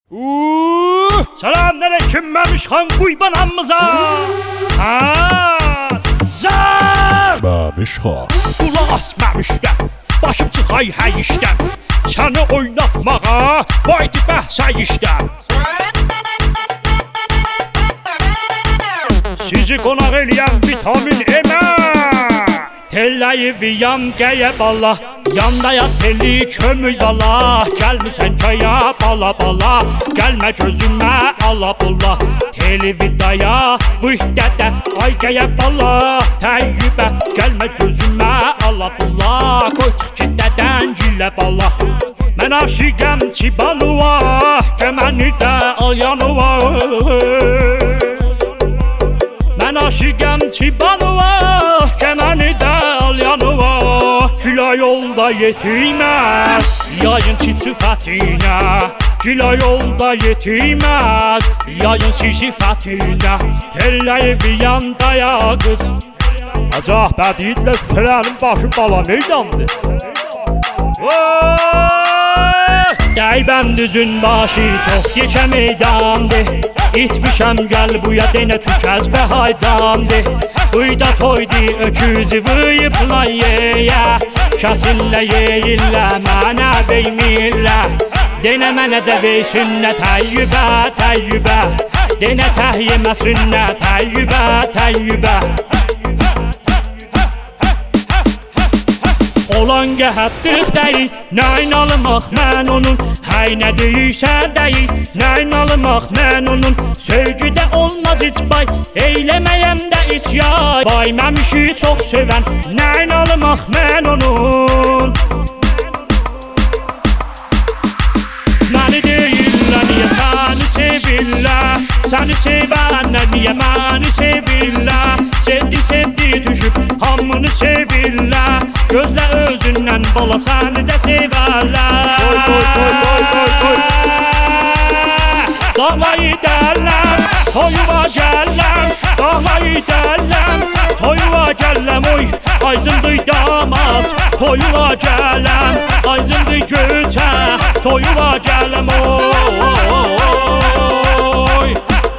Selamünaleyküm Memişxan Quybanamıza. Zar Memişxan Qulaq as Memişdən, başım çıxay həyişdən, səni oynatmağa vaydi bəhsə işdən. Sizi qonaq eləyən vitamin emə, telləyi viyan qəyə bala, yandaya telli kömül dala, gəlmisən köyə bala bala, gəlmə gözümə ala bula, teli vidaya vıhdədə ay qəyə bala, təyyübə gəlmə gözümə ala bula, qoy çıx getədən gilə bala. Mən aşiqəm Çibanuva, gəməni də al yanıva. Mən aşiqəm Çibanuva, gəməni də al yanıva. Gülə yolda yetirməz, yayın sifətinə. Gülə yolda yetirməz, yayın sifətinə. Telləyi bir yandaya qız. Acah bədiyidlə süsələrin başı bala meydandır. Dəybəndüzün başı çox yekə meydandır. İtmişəm gəl buya denə tükəz bəhaydandır. Buyda toydi öküzü vıyıpla yeyə, kəsillə yeyillə mənə veymillə. Denə mənə də vey sünnə təyyübə təyyübə, denə təhyimə sünnə təyyübə təyyübə. Olan qəhətdir deyil, nəyin almaq mən onun, həy nə deyirsə deyil, nəyin almaq mən onun. Sevgidə olmaz heç bay, eyləməyəm də isyan. Bay məmişi çox sevən, nəyin almaq mən onun. Məni deyirlər, niyə səni sevirlər, səni sevənlər niyə məni sevirlər. Sevdi sevdi düşüb hamını sevirlər, gözlə özündən bala səni də sevərlər. Dağlayı dərləm, toyuva gəlləm, dağlayı dərləm, toyuva gəlləm. Oy, ayzındır damad, toyuva gəlləm, ayzındır göçə, toyuva gəlləm. Oy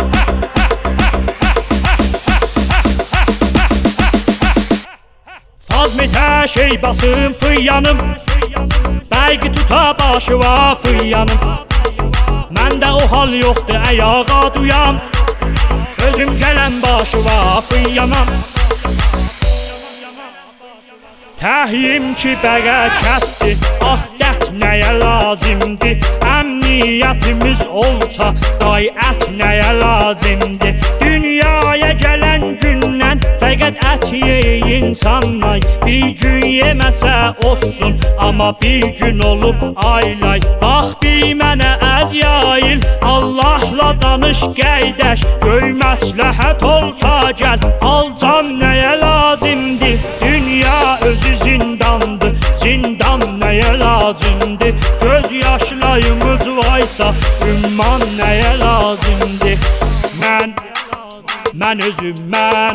Fazmetə şey basım fıyanım, bəlgi tuta başı var fıyanım. Məndə o hal yoxdur əyağa duyam, özüm gələn başı var fıyanam. Təhyim ki bərəkətdir, ah dət nəyə lazimdir. Əmniyyətimiz olsa, dayət nəyə lazimdir. Dünyaya gələn gündən fəqət ət yey insanlar. Bir gün yeməsə olsun, amma bir gün olub aylay. Bax bir mənə əzyayil, Allahla danış qəydəş. Göy məsləhət olsa gəl, al can nəyə lazimdir. Dünya özü zindandır, zindan nəyə lazımdır. Göz yaşlarımız vaysa, ümman nəyə lazımdır. Mən özüm mən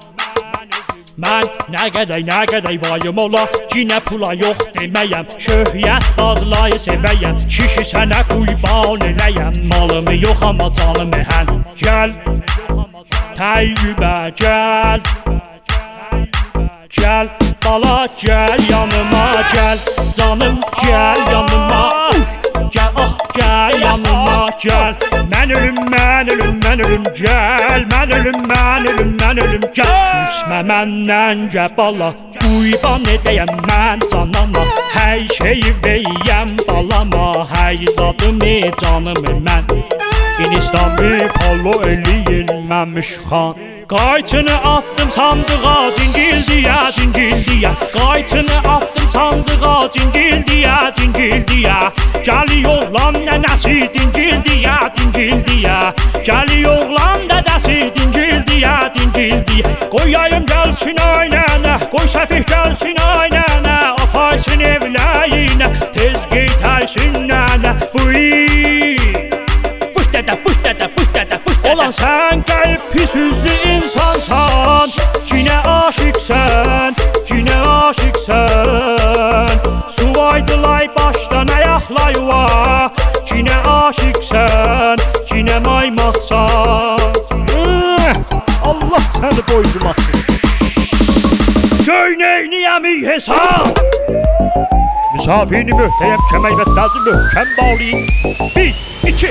nə qədər vayım ola, cinə pula yox deməyəm. Şöhrət bazlayı sevəyəm, kişi sənə quyban eləyəm. Malımı yox amma canımı hən. Gəl, təyyübə gəl, gəl bala gəl yanıma gəl, canım gəl yanıma. Gəl ah gəl yanıma gəl, mən ölüm mən ölüm mən ölüm gəl, mən ölüm mən ölüm mən ölüm gəl. Küsmə məndən gəl bala, quyban edəyəm mən canama. Hər şeyi verəyəm balama, hər zadımı canımı mən. İnistami follow eləyin Memişxan. Qayçını attım sandığa cingil diyə, cingil diyə. Qayçını attım sandığa cingil diyə, cingil diyə. Gəli oğlan nənəsi dingil diyə, dingil diyə. Gəli oğlan dədəsi dingil diyə, dingil diyə. Qoyayım gəlsin ay nənə, qoy səfih gəlsin ay nənə. Aparsın evləyinə, tez geytərsin nənə. Olan sən qəyib pis üzlü insansan, cinə aşıqsən, cinə aşıqsən. Suvaydılar başdan ayaqlayıva, Kinə aşiqsən, kinə maymaqsan. Allah səni boyzuma Göynəyniyəmi hesab Müsafirini möhtəyəm kəmək və tazı möhkəm bağlayın 1, 2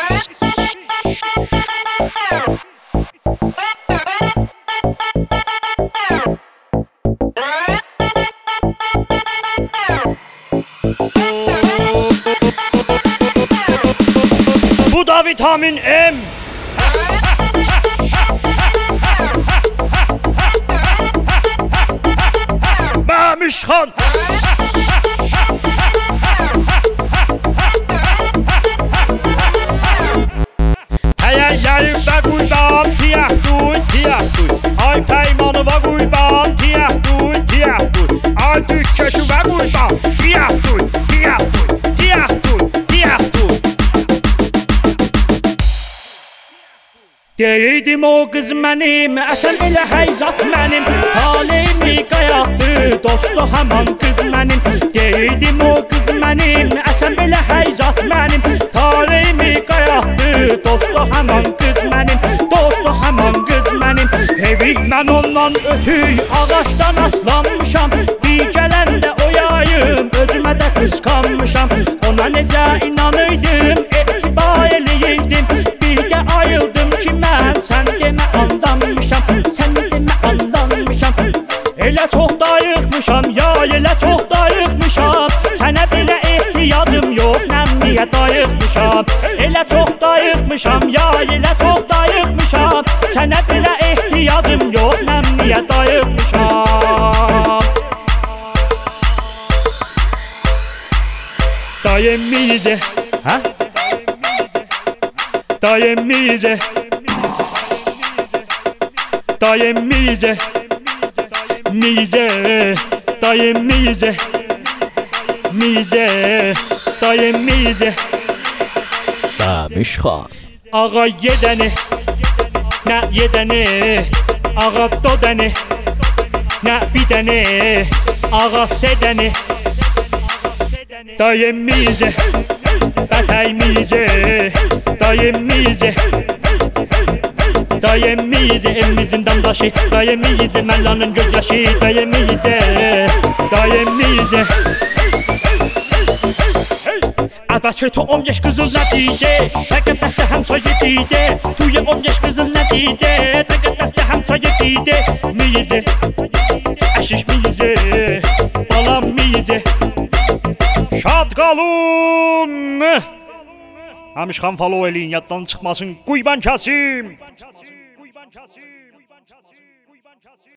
Bu da vitamin M Məmişxan Təyəyyərim və quyban tiyəhduy, tiyəhduy Ay fəymanı və quyban tiyəhduy, tiyəhduy Ay dükkəşi və quyban tiyəhduy, tiyəhduy, tiyəhduy, tiyəhduy Deydim o qız mənim, əsən elə həyzat mənim Taleyimi qayaqdı, dostu həman qız mənim Deydim o qız mənim, əsən elə həyzat mənim Taleyimi qayaqdı, dostu həman qız mənim Dostu həman qız mənim Hevik mən ondan ötüy, ağaçdan aslanmışam Bir gələndə oyayım, özümə də qısqanmışam Ona necə inanıydım, etibar eləyirdim Bir də ayıldım ki mən sən demə aldanmışam Sən demə aldanmışam Elə çox dayıqmışam ya elə çox dayıqmışam Sənə belə ehtiyacım yox nəm niyə dayıqmışam Elə çox dayıqmışam ya elə çox dayıqmışam Sənə belə ehtiyacım yox nəm niyə dayıqmışam Dayemize ha? Dayemize Dayemize Mize Dayemize Mize Dayemize Məmişxan Ağa yedəni Nə yedəni Ağa dodəni Nə bidəni Ağa sedəni Dayemize Bətəymize Dayemize Dayemize evimizin damdaşı Dayemize Məllanın göz yaşı Dayemize Dayemize Albaşı tu 15 qızıl nə deydi Fəqət dəstə həmçayı deydi Tuya 15 qızıl nə deydi Fəqət dəstə həmçayı deydi Miyizi Əşiş miyizi Balam miyizi Şad qalın Məmişxan follow eləyin yaddan çıxmasın Quyban Kasim